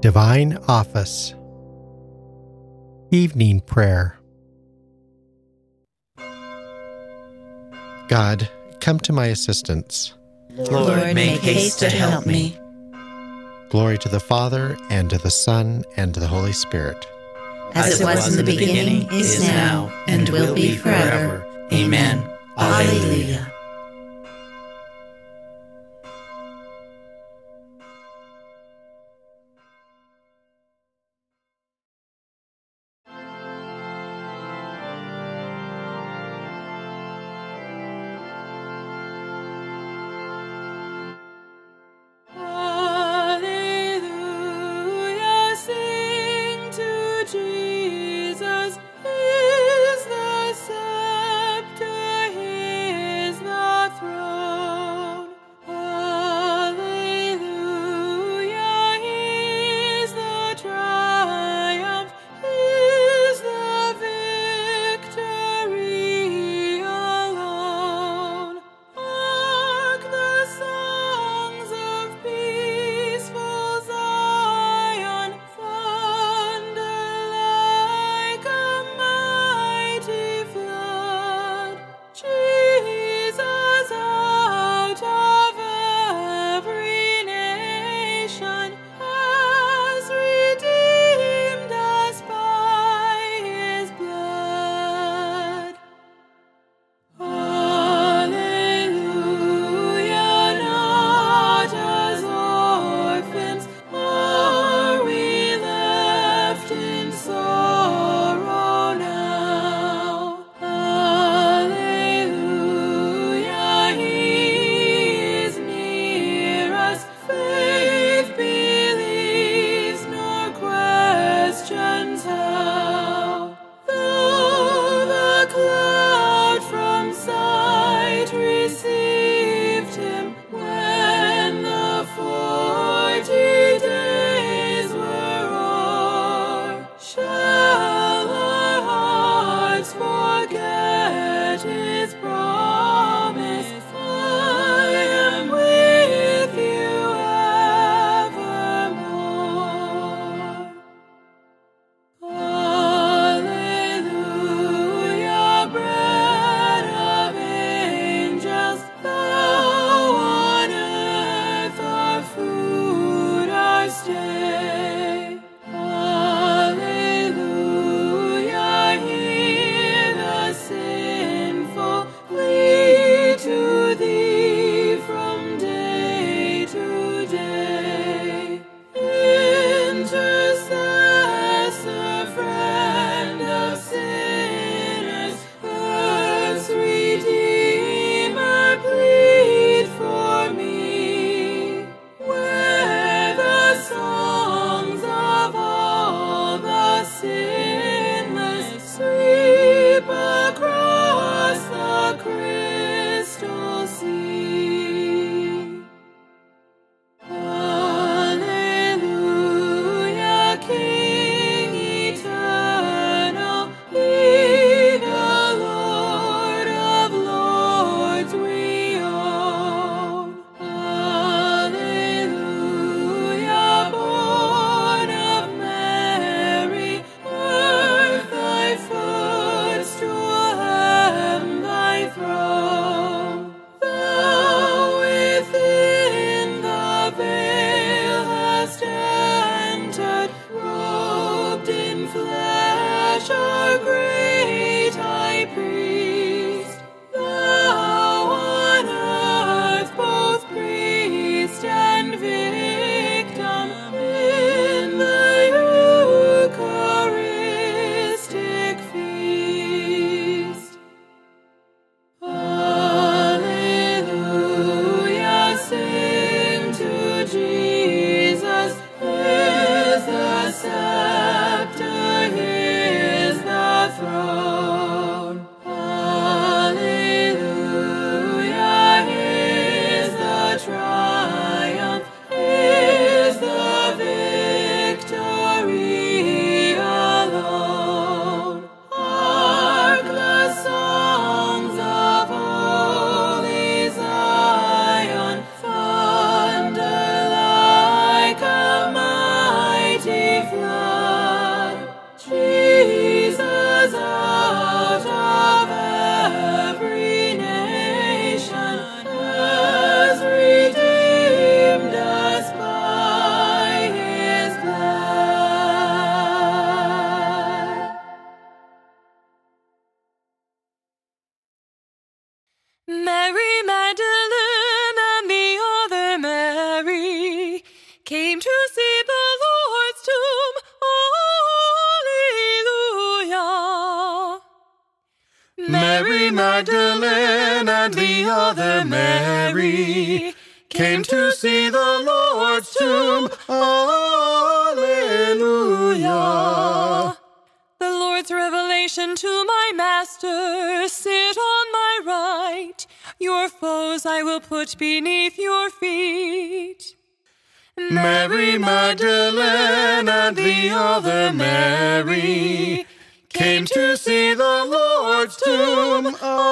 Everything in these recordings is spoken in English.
Divine Office. Evening Prayer. God, come to my assistance. Lord, make haste to help me. Glory to the Father, and to the Son, and to the Holy Spirit. As it was in the beginning, is now, and will be forever. Amen. Alleluia. His the scepter, his the Mary Magdalene and the other Mary came to see the Lord's tomb. Alleluia. The Lord's revelation to my Master, sit on my right. Your foes I will put beneath your feet. Mary Magdalene and the other Mary came to see the Lord's tomb.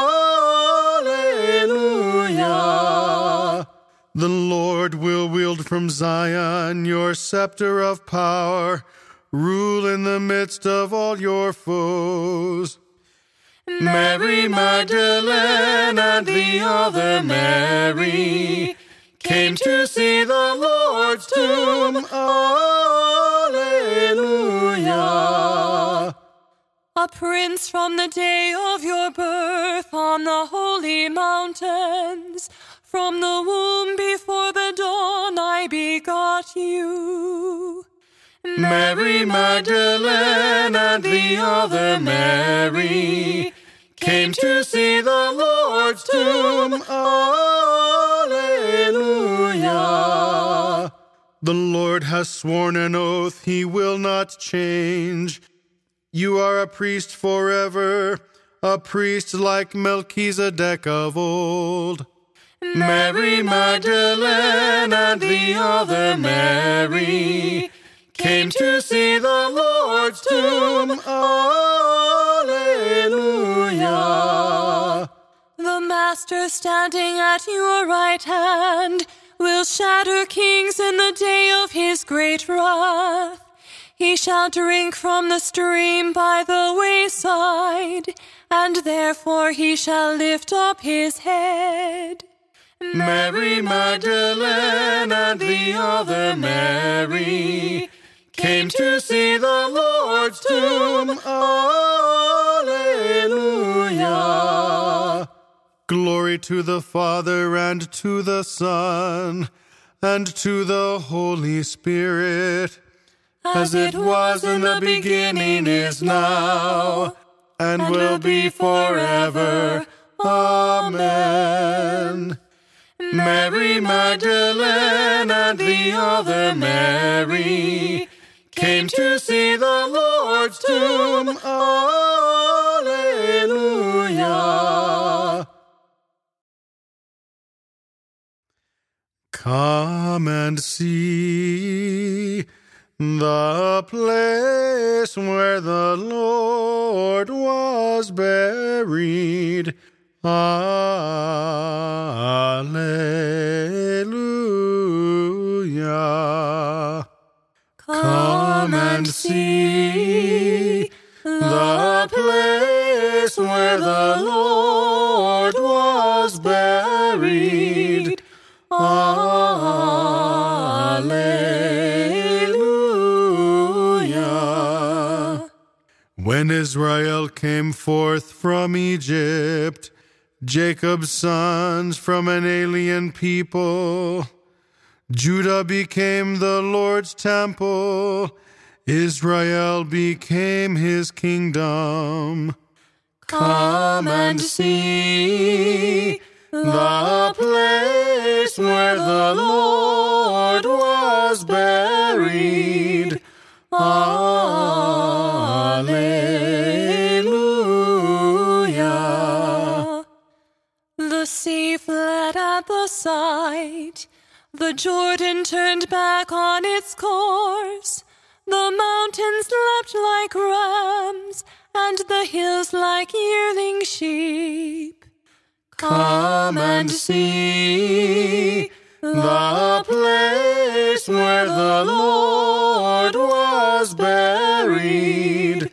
Alleluia. The Lord will wield from Zion your scepter of power. Rule in the midst of all your foes. Mary Magdalene and the other Mary came to see the Lord's tomb. Alleluia. A prince from the day of your birth on the holy mountains. From the womb before the dawn I begot you. Mary Magdalene and the other Mary came to see the Lord's tomb. Alleluia. The Lord has sworn an oath he will not change. You are a priest forever, a priest like Melchizedek of old. Mary Magdalene and the other Mary came to see the Lord's tomb. Alleluia. The Master standing at your right hand will shatter kings in the day of his great wrath. He shall drink from the stream by the wayside, and therefore he shall lift up his head. Mary Magdalene and the other Mary came to see the Lord's tomb. Alleluia. Glory to the Father and to the Son and to the Holy Spirit, as it was in the beginning, is now, and will be forever. Amen. Mary Magdalene and the other Mary came to see the Lord's tomb. Alleluia. Come and see the place where the Lord was buried. Alleluia. Come and see the place where the Lord was buried. Alleluia. When Israel came forth from Egypt, Jacob's sons from an alien people, Judah became the Lord's temple, Israel became his kingdom. Come and see the place where the Lord was buried. Alleluia. The sea fled at the sight. The Jordan turned back on its course. The mountains leapt like rams, and the hills like yearling sheep. Come and see the place where the Lord was buried.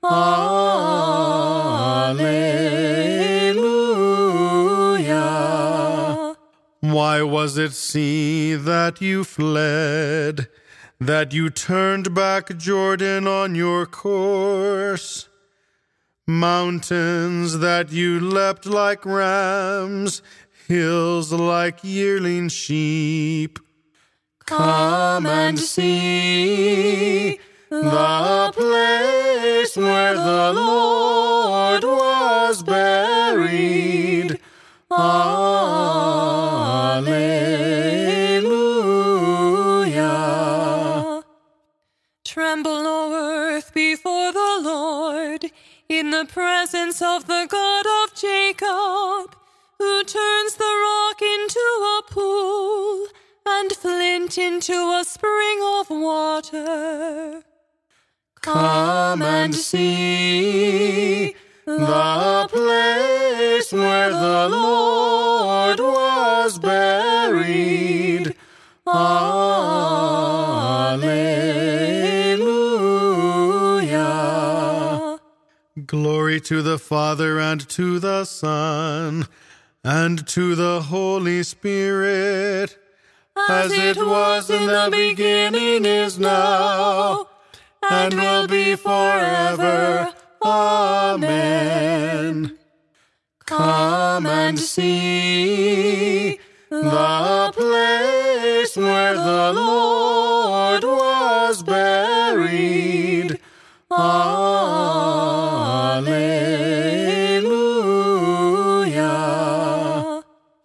Alleluia. Why was it, see, that you fled, that you turned back Jordan on your course? Mountains that you leapt like rams, hills like yearling sheep. Come and see the place where the Lord was buried. Alleluia. Tremble, O earth, before the Lord, in the presence of the God of Jacob, who turns the rock into a pool and flint into a spring of water. Come and see the place where the Lord was buried. Alleluia. Glory to the Father and to the Son and to the Holy Spirit, as it was in the beginning, is now, and will be forever. Amen. Come and see the place where the Lord was buried. Alleluia.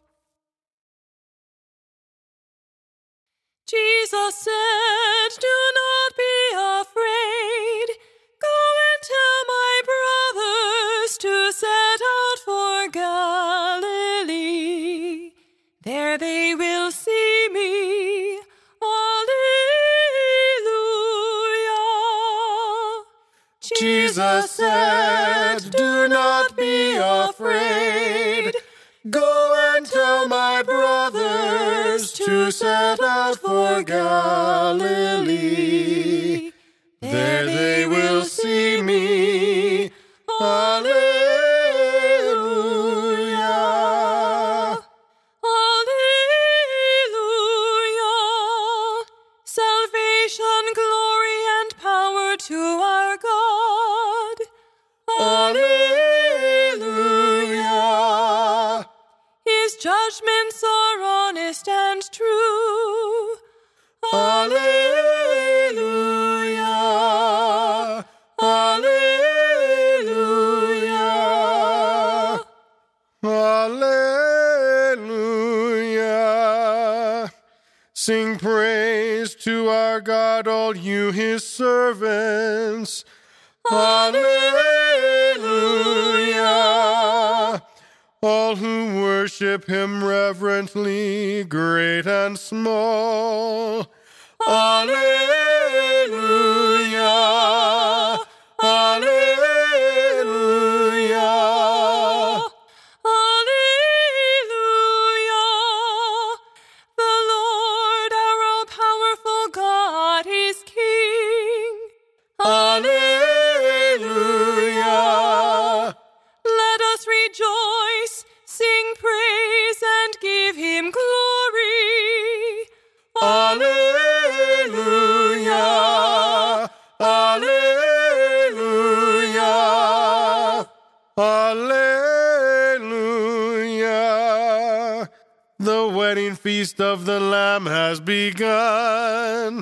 Jesus said, "Do not be afraid. Go and tell my brothers to set out for Galilee. There they will see me." Alleluia. Jesus said, "Do not be afraid. Go and tell my brothers to set out for Galilee. There they will see me." Alleluia. Alleluia. Salvation, glory, and power to our God. Alleluia. His judgments are honest and true. Alleluia. Alleluia. Alleluia. Sing praise to our God, all you his servants. Alleluia. All who worship him reverently, great and small. Alleluia. Alleluia. Alleluia. The Lord, our all-powerful God, is King. Alleluia. Let us rejoice, sing praise, and give him glory. Alleluia. Alleluia. Alleluia. The wedding feast of the Lamb has begun.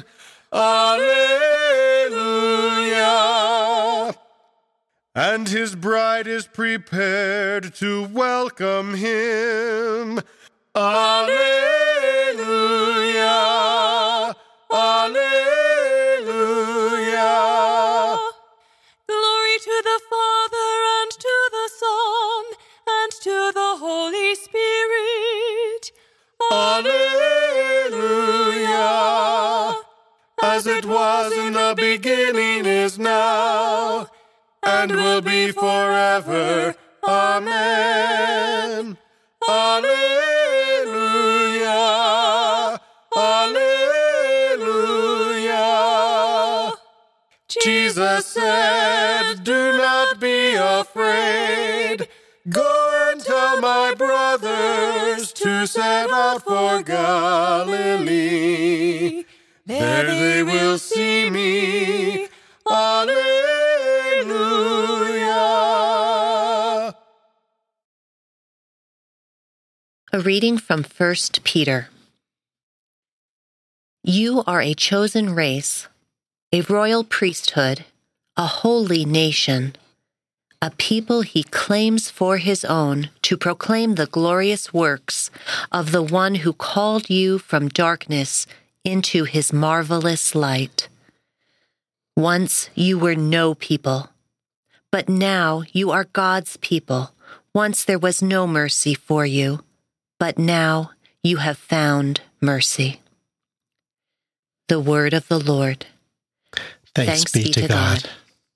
Alleluia. And his bride is prepared to welcome him. Alleluia. Alleluia. Glory to the Father, and to the Son, and to the Holy Spirit. Alleluia. As it was in the beginning, is now, and will be forever. Amen. Alleluia. Alleluia. Jesus said, "Do not be afraid. Go and tell my brothers to set out for Galilee. There they will see me. Alleluia." A reading from 1 Peter. You are a chosen race, a royal priesthood, a holy nation, a people he claims for his own to proclaim the glorious works of the one who called you from darkness into his marvelous light. Once you were no people, but now you are God's people. Once there was no mercy for you, but now you have found mercy. The word of the Lord. Thanks be to God.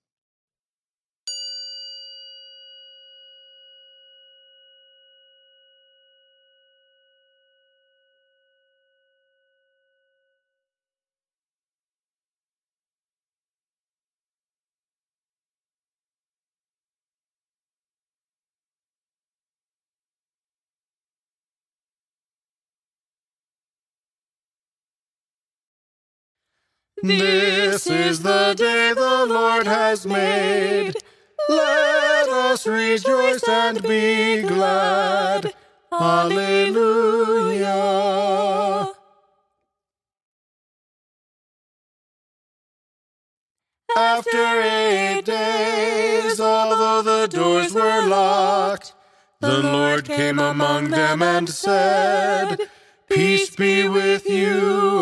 This is the day the Lord has made. Let us rejoice and be glad. Alleluia. After 8 days, although the doors were locked, the Lord came among them and said, "Peace be with you,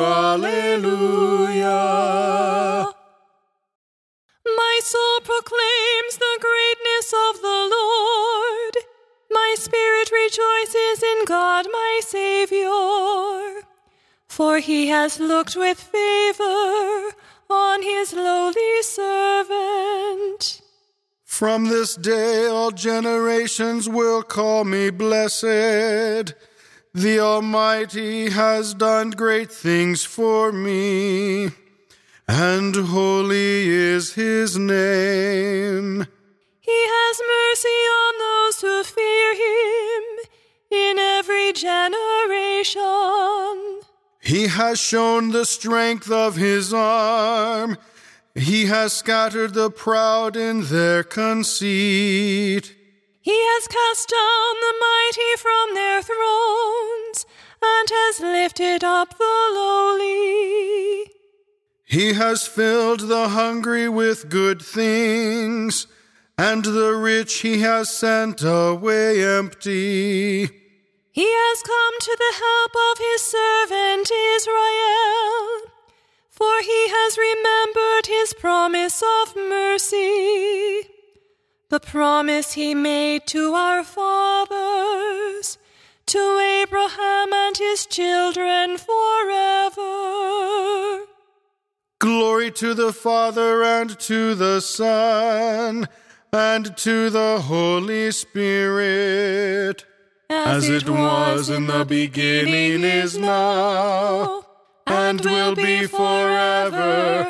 alleluia." My soul proclaims the greatness of the Lord. My spirit rejoices in God my Savior. For he has looked with favor on his lowly servant. From this day all generations will call me blessed. The Almighty has done great things for me, and holy is his name. He has mercy on those who fear him in every generation. He has shown the strength of his arm. He has scattered the proud in their conceit. He has cast down the mighty from their thrones and has lifted up the lowly. He has filled the hungry with good things, and the rich he has sent away empty. He has come to the help of his servant Israel, for he has remembered his promise of mercy, the promise he made to our fathers, to Abraham and his children forever. Glory to the Father, and to the Son, and to the Holy Spirit, as it was in the beginning, is now, and will be forever.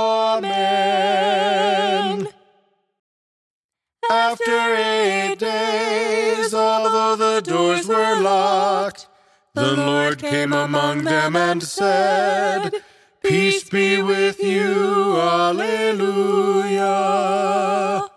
Amen. After 8 days, although the doors were locked, the Lord came among them and said, "Peace be with you, alleluia."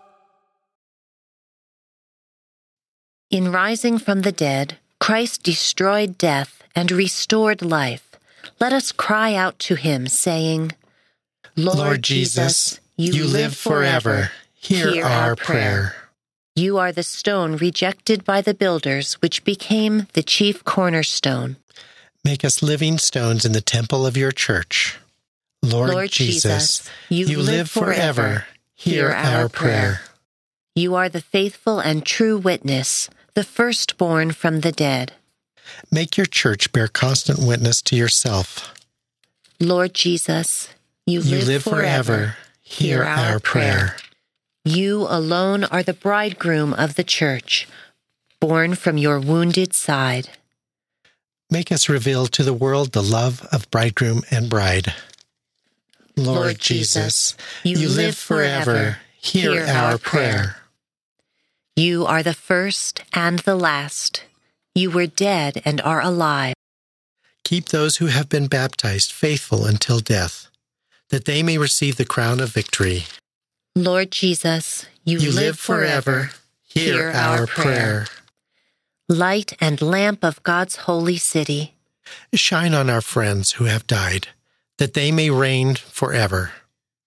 In rising from the dead, Christ destroyed death and restored life. Let us cry out to him, saying, Lord Jesus, you live forever. Hear our prayer. You are the stone rejected by the builders, which became the chief cornerstone. Make us living stones in the temple of your church. Lord Jesus, you live forever. Hear our prayer. You are the faithful and true witness, the firstborn from the dead. Make your church bear constant witness to yourself. Lord Jesus, you live forever. Hear our prayer. You alone are the bridegroom of the church, born from your wounded side. Make us reveal to the world the love of bridegroom and bride. Lord Jesus, you live forever. Hear our prayer. You are the first and the last. You were dead and are alive. Keep those who have been baptized faithful until death, that they may receive the crown of victory. Lord Jesus, you live forever. Hear our prayer. Light and lamp of God's holy city, Shine on our friends who have died, that they may reign forever.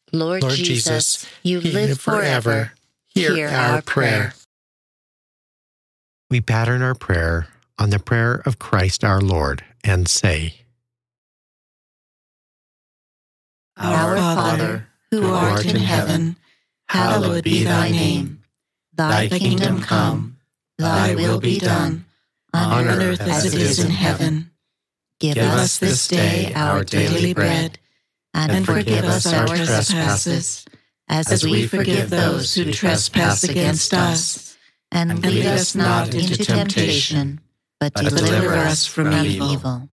Lord Jesus, you live forever. Hear our prayer. We pattern our prayer on the prayer of Christ our Lord and say, Our Father, who art in heaven, hallowed be thy name. Thy kingdom come, thy will be done, on earth as it is in heaven. Give us this day our daily bread, and forgive us our trespasses, as we forgive those who trespass against us. And lead us not into temptation, but deliver us from evil.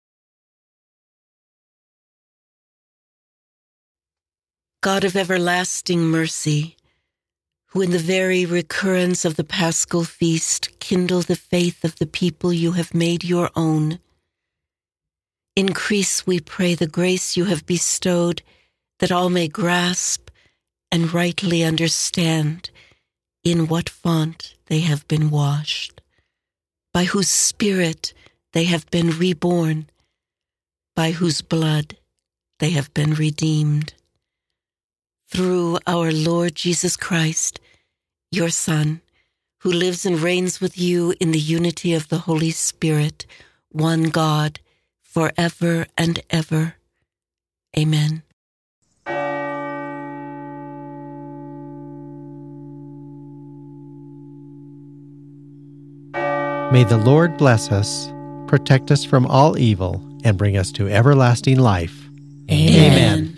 God of everlasting mercy, who in the very recurrence of the Paschal feast kindle the faith of the people you have made your own, increase, we pray, the grace you have bestowed, that all may grasp and rightly understand in what font they have been washed, by whose Spirit they have been reborn, by whose blood they have been redeemed. Through our Lord Jesus Christ, your Son, who lives and reigns with you in the unity of the Holy Spirit, one God, forever and ever. Amen. May the Lord bless us, protect us from all evil, and bring us to everlasting life. Amen.